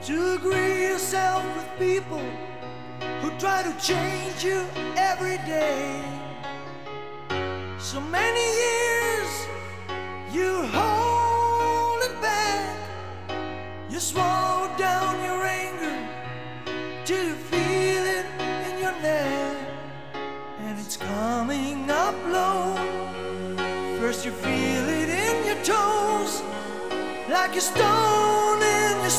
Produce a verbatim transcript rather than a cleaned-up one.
to agree yourself with people who try to change you every day. So many years you hold it back, you swallow down your anger till you feel it in your neck, and it's coming up low. First you feel it in your toes, like a stone in your